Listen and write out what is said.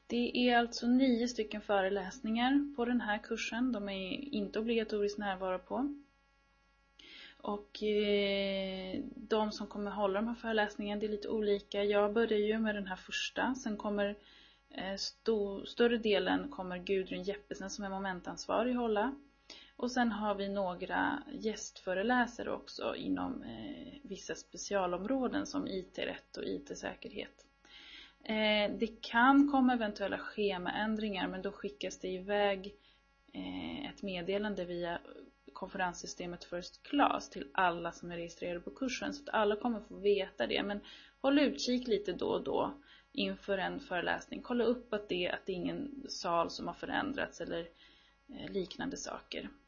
Det är alltså 9 stycken föreläsningar på den här kursen. De är inte obligatoriskt närvaro på. Och de som kommer hålla de här föreläsningarna, det är lite olika. Jag börjar ju med den här första. Sen kommer större delen kommer Gudrun Jeppesen som är momentansvarig hålla. Och sen har vi några gästföreläsare också inom vissa specialområden som IT-rätt och IT-säkerhet. Det kan komma eventuella schemaändringar, men då skickas det iväg ett meddelande via konferenssystemet First Class till alla som är registrerade på kursen, så att alla kommer få veta det. Men håll utkik lite då och då inför en föreläsning. Kolla upp att det är ingen sal som har förändrats eller liknande saker.